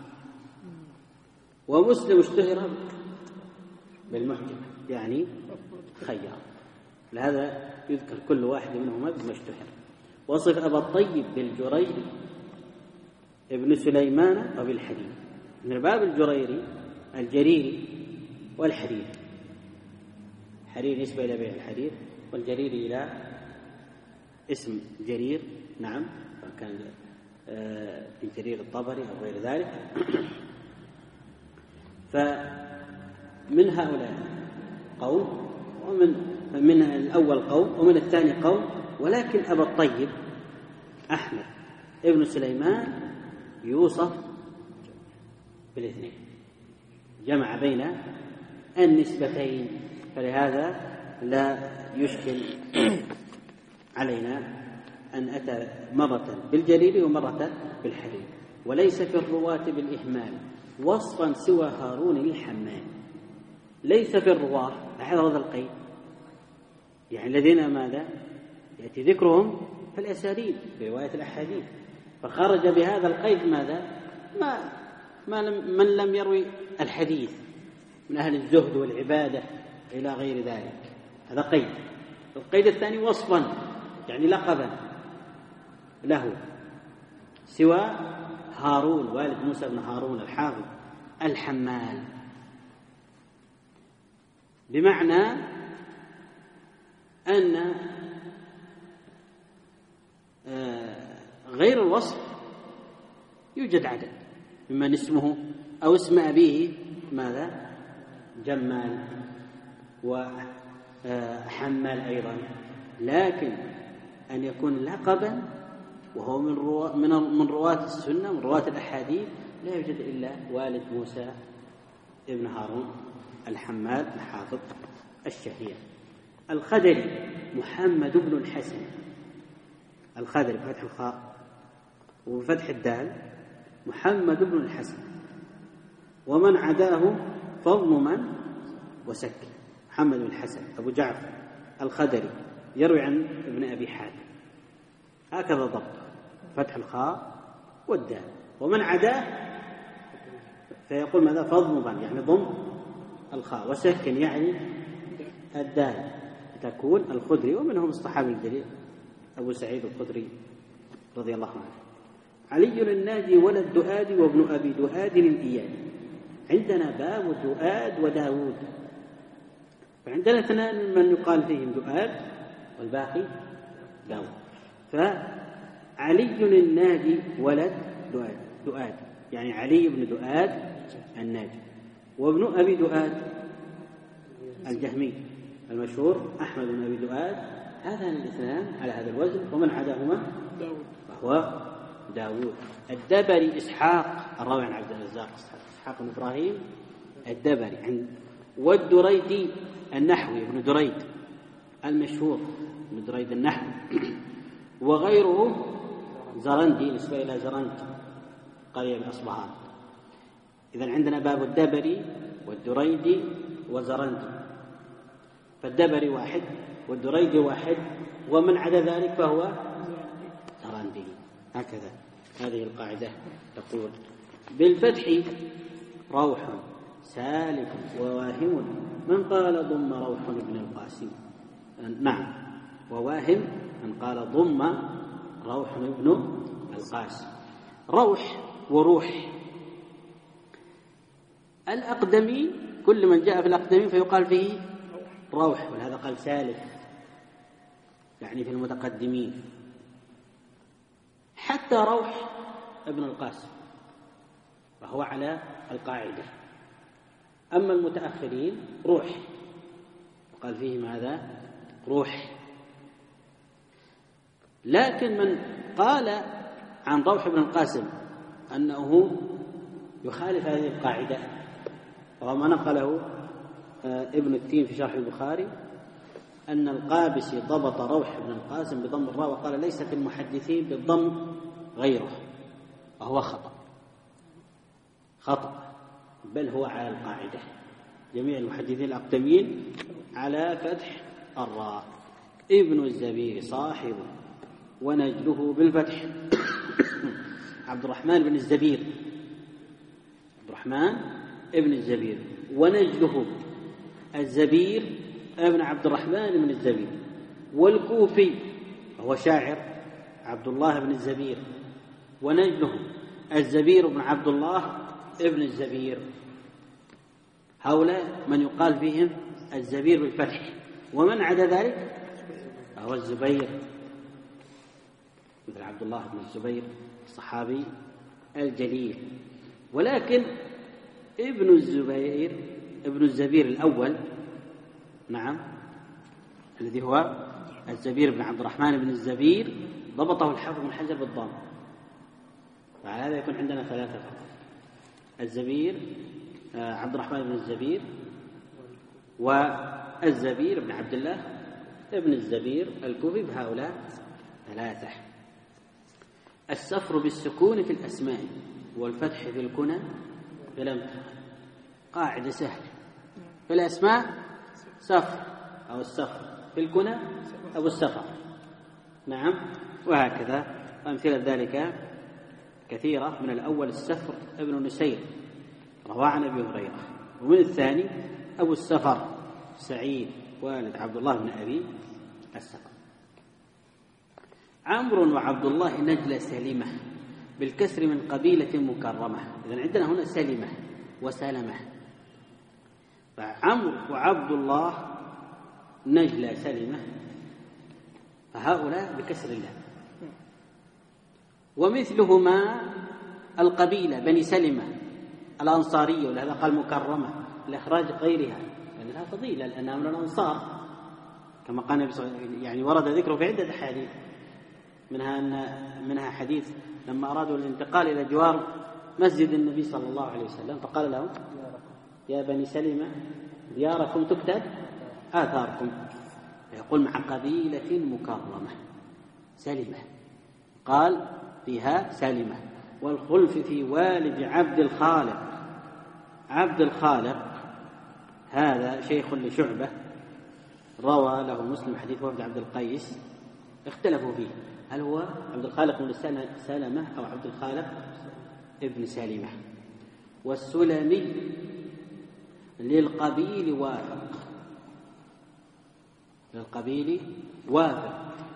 ومسلم اشتهر بالمحجب يعني خياط، لهذا يذكر كل واحد منهما بما اشتهر. وصف أبا الطيب بالجريري ابن سليمان وبالحريري، من باب الجريري الجريري والحريري، حرير نسبة إلى بيع الحرير، والجريري إلى اسم جرير، نعم، كان في جرير الطبري أو غير ذلك. فمن هؤلاء قوم، ومن من الأول قوم ومن الثاني قوم، ولكن أبا الطيب أحمد ابن سليمان يوصف بالاثنين، جمع بين النسبتين، فلهذا لا يشكل علينا أن أتى مرة بالجرير ومرة بالحرير. وليس في الرواة بالإهمال وصفا سوى هارون الحمال. ليس في الرواة، لاحظ هذا القيد، يعني الذين ماذا يأتي ذكرهم في الأسانيد في رواية الأحاديث، فخرج بهذا القيد ماذا؟ ما, ما لم من لم يروي الحديث من أهل الزهد والعبادة إلى غير ذلك، هذا قيد. القيد الثاني وصفا، يعني لقبا له، سوى هارون والد موسى بن هارون الحافظ الحمال، بمعنى أن غير الوصف يوجد عدد ممن اسمه أو اسم أبيه ماذا؟ جمال وحمال أيضا، لكن أن يكون لقبا وهو من رواة من من رواة السنة من رواة الأحاديث لا يوجد إلا والد موسى ابن هارون الحمال الحافظ الشهير. الخدري محمد بن الحسن، الخدري بفتح الخاء وبفتح الدال، محمد بن الحسن، ومن عداه فضل من وسك. محمد بن الحسن أبو جعفر الخدري يروي عن ابن أبي حاتم، هكذا ضبط، فتح الخاء والدال، ومن عداه فيقول ماذا؟ فضل من، يعني ضم الخاء، وسكن يعني الدال، تكون الخدري. ومنهم الصحابي الجليل أبو سعيد الخدري رضي الله عنه. علي الناجي ولد دؤاد وابن أبي دؤاد الإيادي. عندنا باب دؤاد وداود، فعندنا اثنان من يقال فيهم دؤاد والباقي داود. فعلي الناجي ولد دؤاد، دؤاد يعني علي بن دؤاد الناجي، وابن أبي دؤاد الجهمي المشهور أحمد بن أبي دؤاد. هذان الاثنان على هذا الوزن، ومن عداهما فهو داود. الدبري إسحاق الراوي عن عبد الرزاق إسحاق بن إبراهيم الدبري عند، والدريدي النحوي ابن دريد المشهور ابن دريد النحوي، وغيره زرندي نسبة إلى زرند قرية من أصبهان. إذن عندنا باب الدبري والدريدي وزرندي، فالدبري واحد والدريدي واحد، ومن عدا ذلك فهو زرندي. هكذا هذه القاعدة تقول. بالفتح روح سالك وواهم، من قال ضم روح ابن القاسم. نعم، وواهم من قال ضم روح ابن القاسم. روح وروح الأقدمي، كل من جاء في الأقدمين فيقال فيه روح، ولهذا قال سالك يعني في المتقدمين. حتى روح ابن القاسم فهو على القاعدة. أما المتأخرين روح، قال فيه ماذا؟ روح. لكن من قال عن روح ابن القاسم أنه يخالف هذه القاعدة، وهو ما نقله ابن التين في شرح البخاري، أن القابسي ضبط روح ابن القاسم بضم الراء وقال ليس في المحدثين بالضم غيره، وهو خطأ خطأ بل هو على القاعدة. جميع المحدثين الأقدمين على فتح الراء. ابن الزبير صاحبه ونجله بالفتح عبد الرحمن بن الزبير، عبد الرحمن ابن الزبير، ونجله الزبير ابن عبد الرحمن بن الزبير. والكوفي هو شاعر عبد الله بن الزبير، ونجله الزبير بن عبد الله ابن الزبير. هؤلاء من يقال فيهم الزبير بالفتح، ومن عدا ذلك فهو الزبير، مثل عبد الله بن الزبير الصحابي الجليل. ولكن ابن الزبير ابن الزبير الأول، نعم، الذي هو الزبير بن عبد الرحمن بن الزبير، ضبطه الحافظ بن حجر بالضم، وعلى هذا يكون عندنا ثلاثة فقط: الزبير عبد الرحمن بن الزبير، والزبير بن عبد الله ابن الزبير الكوفي، بهؤلاء ثلاثة. السفر بالسكون في الأسماء والفتح في الكنى بلم، قاعدة سهلة. في الأسماء سفر أو السفر، في الكنى أو السفر، نعم، وهكذا. أمثلة ذلك كثيرة. من الأول السفر ابن نسير رواه عن أبي هريرة، ومن الثاني أبو السفر سعيد والد عبد الله بن أبي السفر. عمرو وعبد الله نجل سلمة بالكسر من قبيلة مكرمة. إذن عندنا هنا سلمة وسلمة، فعمرو وعبد الله نجل سلمة، فهؤلاء بكسر الله. ومثلهما القبيلة بني سلمة الأنصارية، ولهذا قال مكرمة لإخراج غيرها، يعني لها فضيلة لأنها من الأنصار كما قال النبي صلى الله عليه وسلم. يعني ورد ذكره في عدة أحاديث، منها أن منها حديث لما أرادوا الانتقال إلى جوار مسجد النبي صلى الله عليه وسلم فقال لهم يا بني سلمة دياركم تكتب آثاركم، يقول مع قبيلة مكرمة سلمة، قال فيها سلمة. والخلف في والد عبد الخالق، عبد الخالق هذا شيخ لشعبة روى له مسلم حديث وفد عبد القيس، اختلفوا فيه هل هو عبد الخالق بن سلمة أو عبد الخالق ابن سلمة. والسلمي للقبيل وافق، للقبيل وافق،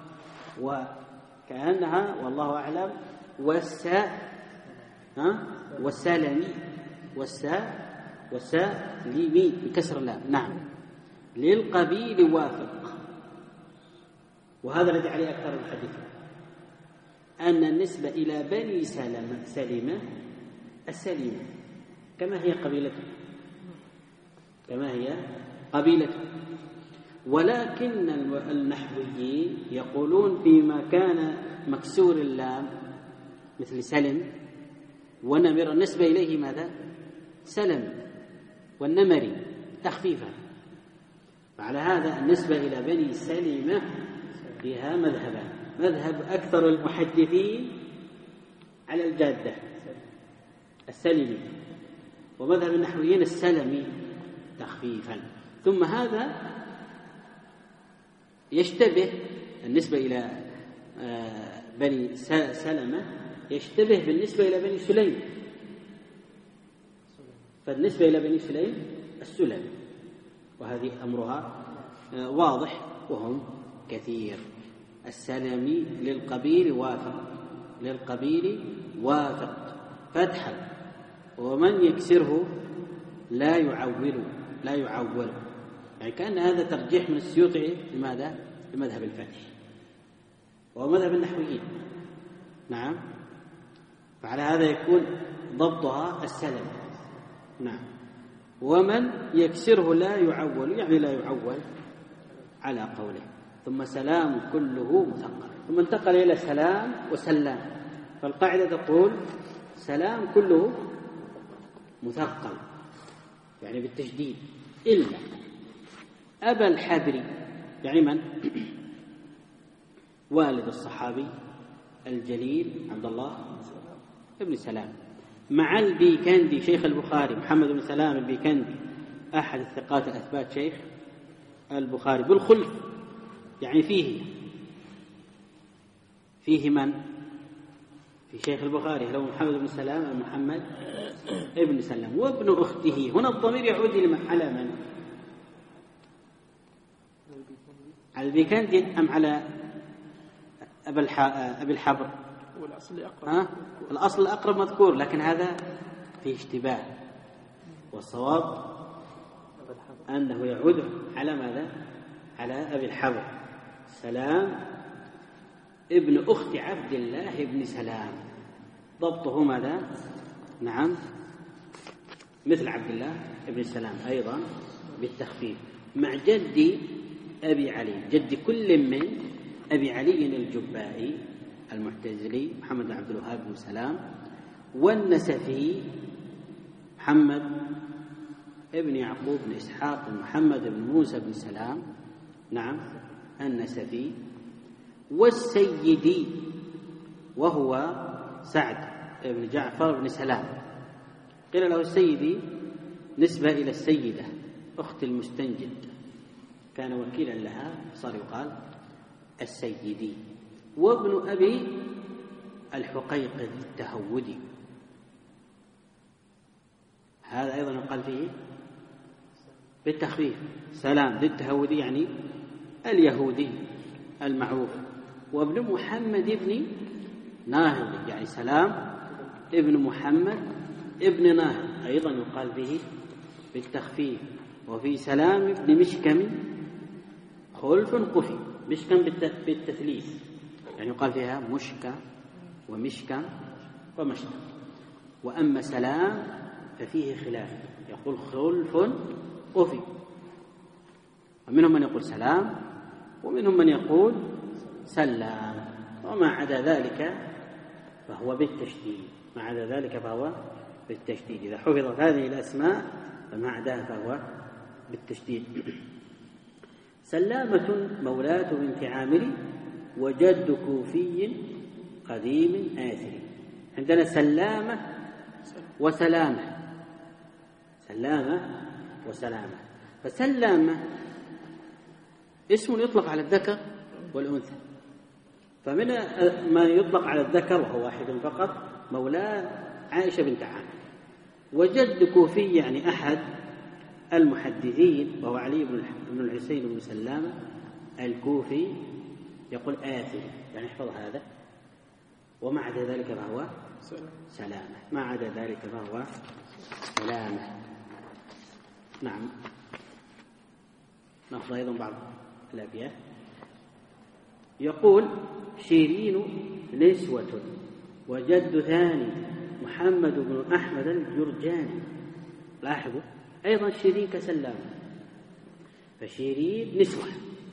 وكأنها والله أعلم والساء ها والسلمي، والساء والساء لمين بكسر اللام، نعم للقبيل وافق. وهذا الذي عليه أكثر الحديث، أن النسبة إلى بني سلمة سلمة السليمة كما هي قبيلته، كما هي قبيلته. ولكن النحويين يقولون فيما كان مكسور اللام مثل سلم ونمر النسبة إليه ماذا؟ سلم والنمري تخفيفا. وعلى هذا النسبة إلى بني سلمة فيها مذهبان، مذهب أكثر المحدثين على الجادة السلمي، ومذهب النحويين السلمي تخفيفا. ثم هذا يشتبه النسبة إلى بني سلمة يشتبه بالنسبة إلى بني سليم، فالنسبة إلى بني سليم السلم، وهذه أمرها واضح وهم كثير. السلمي للقبيل وافق، للقبيل وافق فتحا، ومن يكسره لا يعول، لا يعول، يعني كأن هذا ترجيح من السيوطي لماذا؟ لمذهب الفتح ومذهب النحويين، نعم. فعلى هذا يكون ضبطها السلم، نعم. ومن يكسره لا يعول، يعني لا يعول على قوله. ثم سلام كله مثقل، ثم انتقل إلى سلام وسلام. فالقاعدة تقول سلام كله مثقل يعني بالتشديد، إلا أبا الحبر، يعني من؟ والد الصحابي الجليل عبد الله ابن سلام، مع البيكندي شيخ البخاري محمد بن سلام البيكندي أحد الثقات الأثبات شيخ البخاري، بالخلف يعني فيه فيه من؟ في شيخ البخاري لو محمد بن سلام أو محمد ابن سلام، وابن أخته. هنا الضمير يعود على من؟ على البيكندي أم على أبي الحبر؟ والأصل أقرب. ها؟ الأصل الأقرب مذكور، لكن هذا فيه اشتباه، والصواب أنه يعود على ماذا؟ على أبي الحبر سلام ابن أخت عبد الله ابن سلام، ضبطه ماذا؟ نعم مثل عبد الله ابن سلام أيضا بالتخفيف، مع جد أبي علي، جد كل من أبي علي الجبائي المعتزلي محمد بن عبد الوهاب بن سلام، والنسفي محمد ابن يعقوب بن إسحاق بن محمد بن موسى بن سلام، نعم النسفي، والسيدي وهو سعد بن جعفر بن سلام. قيل له السيدي نسبة إلى السيدة أخت المستنجد، كان وكيلا لها صار يقال السيدي. وابن أبي الحقيق التهودي، هذا أيضا يقال فيه بالتخفيف سلام للتهودي يعني اليهودي المعروف. وابن محمد ابن ناهض يعني سلام ابن محمد ابن ناهض أيضا يقال به بالتخفيف. وفي سلام ابن مشكم خلف قفي، مشكم بالتثليث يعني يقال فيها مشكة ومشكا ومشكا. وأما سلام ففيه خلاف، يقول خلف وفي، ومنهم من يقول سلام ومنهم من يقول سلام، وما عدا ذلك فهو بالتشديد، ما عدا ذلك فهو بالتشديد. إذا حفظت هذه الأسماء فما عداها فهو بالتشديد. سلامة مولاة بنت عامر وجد كوفي قديم آثر. عندنا سلامة وسلامة، سلامة وسلامة. فسلامة اسم يطلق على الذكر والأنثى، فمن ما يطلق على الذكر وهو واحد فقط مولاه عائشة بنت عامر. وجد كوفي يعني أحد المحدثين وهو علي بن الحسين بن سلامة الكوفي، يقول آثر يعني احفظ هذا، وما عدا ذلك فهو سلامة، ما عدا ذلك فهو سلامة. نعم. نأخذ أيضا بعض الأبيات. يقول شيرين نسوة وجد ثاني محمد بن أحمد الجرجاني. لاحظوا أيضا شيرين كسلامة، فشيرين نسوة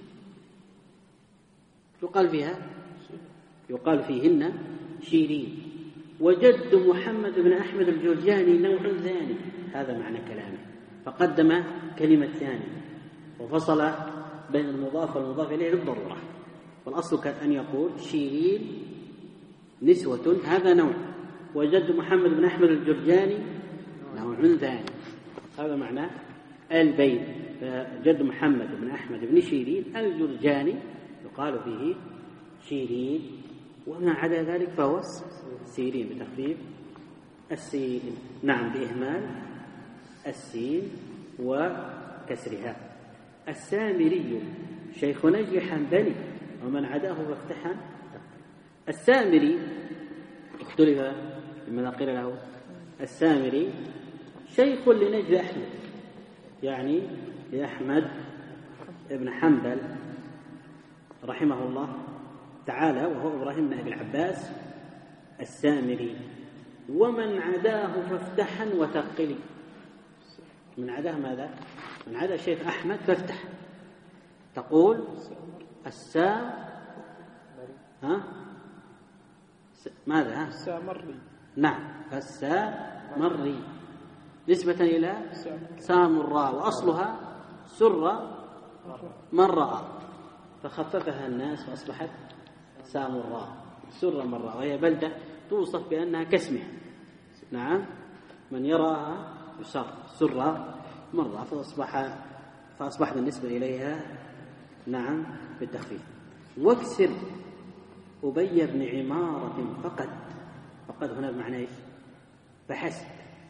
يقال فيها يقال فيهن شيرين. وجد محمد بن أحمد الجرجاني نوع ثاني، هذا معنى كلامه، فقدم كلمة ثاني وفصل بين المضاف والمضاف إليه للضرورة، والأصل كان أن يقول شيرين نسوة هذا نوع، وجد محمد بن أحمد الجرجاني نوع ثاني، هذا معنى البيت. فجد محمد بن أحمد بن شيرين الجرجاني يقال فيه شيرين، وما عدا ذلك فهو سيرين بتخفيف السين، نعم بإهمال السين وكسرها. السامري شيخ نجل حنبلي ومن عداه فافتحا. السامري اختلف لماذا قيل له السامري، شيخ لنجل أحمد يعني لأحمد ابن حنبل رحمه الله تعالى، وهو إبراهيم بن أبي العباس السامري. ومن عداه فافتحا وثقلي. من عداه ماذا؟ من عدا الشيخ أحمد فافتح، تقول السا ها ماذا؟ السامري. نعم، فالسامري نسبة إلى سامراء، وأصلها سر من رأى، فخففها الناس وأصبحت سامراء، سر من رأى، وهي بلدة توصف بأنها كاسمها. نعم، من يراها يسر سر من رأى، فأصبح فأصبح بالنسبة إليها نعم بالتخفيف. واكسر أبي بن عمارة فقد. فقد هنا بمعنى إيش؟ فحسب،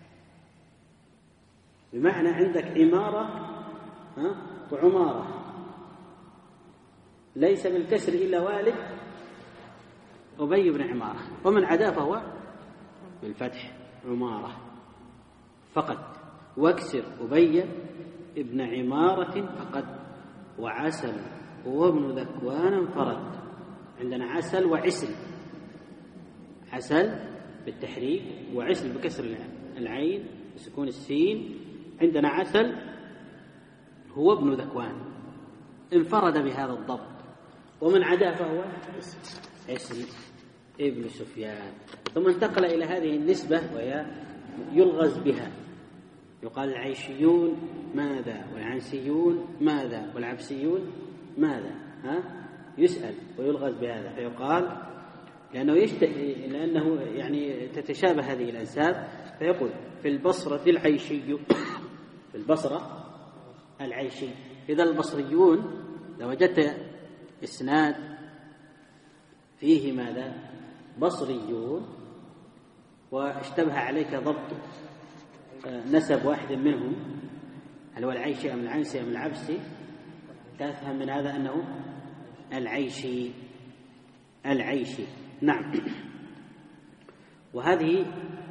بمعنى عندك عمارة ها وعمارة، ليس بالكسر إلا والد أبي بن عمارة، ومن عداه فهو بالفتح عمارة فقد. واكسر أبي ابن عمارة فقد. وعسل هو ابن ذكوان فرد. عندنا عسل وعسل، عسل بالتحريك وعسل بكسر العين بسكون السين. عندنا عسل هو ابن ذكوان انفرد بهذا الضبط، ومن عداه فهو عسل ابن سفيان. ثم انتقل إلى هذه النسبة وهي يلغز بها، يقال العيشيون ماذا، والعنسيون ماذا، والعبسيون ماذا، ها يسأل ويلغز بهذا، فيقال لأنه يشت... لأنه يعني تتشابه هذه الأنساب، فيقول في البصرة العيشي في البصرة العيشي. إذا البصريون لو وجدت إسناد فيه ماذا بصريون واشتبه عليك ضبط نسب واحد منهم، هل هو العيشي أم العنسي أم العبسي، تفهم من هذا أنه العيشي العيشي. نعم. وهذه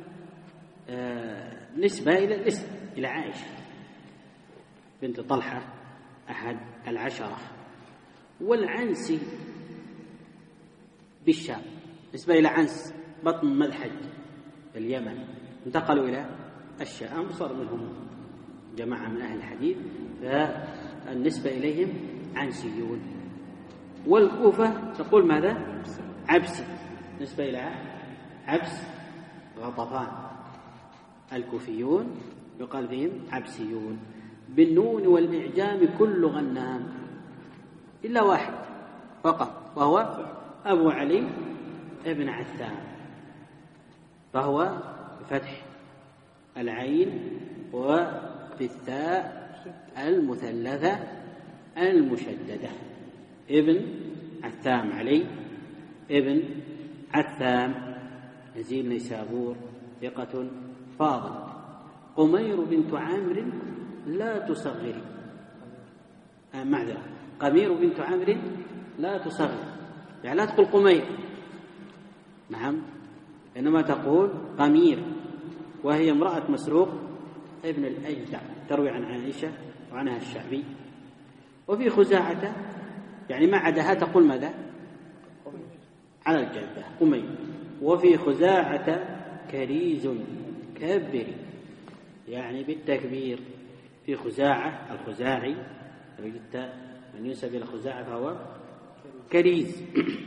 نسبة إلى نسبة إلى عائشة بنت طلحة أحد العشرة. والعنسي بالشام نسبة إلى عنس بطن مذحج اليمن، انتقلوا إلى الشام، صار منهم جماعة من أهل الحديث، فالنسبة إليهم عنسيون. والكوفة تقول ماذا؟ عبسي، نسبة إلى عبس غطفان. الكوفيون يقال فيهم عبسيون. بالنون والإعجام كل غنام إلا واحد فقط، وهو أبو علي ابن عثام، فهو بفتح العين وبالثاء المثلثة المشددة، ابن عثام، علي ابن عثام، نزيل نيسابور، ثقة فاضل. قمير بنت عامر لا تصغري، آه معذرة، قمير بنت عامر لا تصغر، يعني لا تقول قمير، نعم، إنما تقول قمير، وهي امرأة مسروق ابن الأجدع، تروي عن عائشة وعنها الشعبي. وفي خزاعة يعني ما عدها تقول ماذا؟ على الجدة قمير. وفي خزاعة كريز كبر، يعني بالتكبير. في خزاعة الخزاعي وجدت من ينسب إلى خزاعة فهو كريز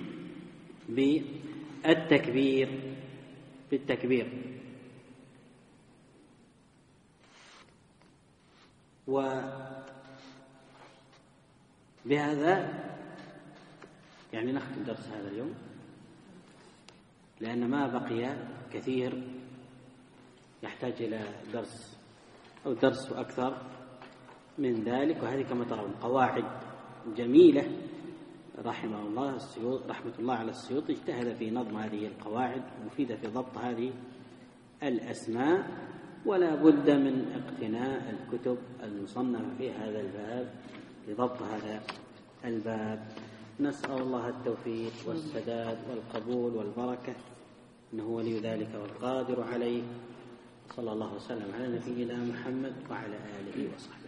بالتكبير، بالتكبير. وبهذا يعني نختم درس هذا اليوم، لأن ما بقي كثير يحتاج إلى درس أو درس أكثر من ذلك. وهذه كما ترون قواعد جميلة رحمه الله السيوطي، رحمة الله على السيوطي، اجتهد في نظم هذه القواعد مفيدة في ضبط هذه الأسماء. ولا بد من اقتناء الكتب المصنفة في هذا الباب لضبط هذا الباب. نسأل الله التوفيق والسداد والقبول والبركة، إنه ولي ذلك والقادر عليه. صلى الله وسلم على نبينا محمد وعلى آله وصحبه.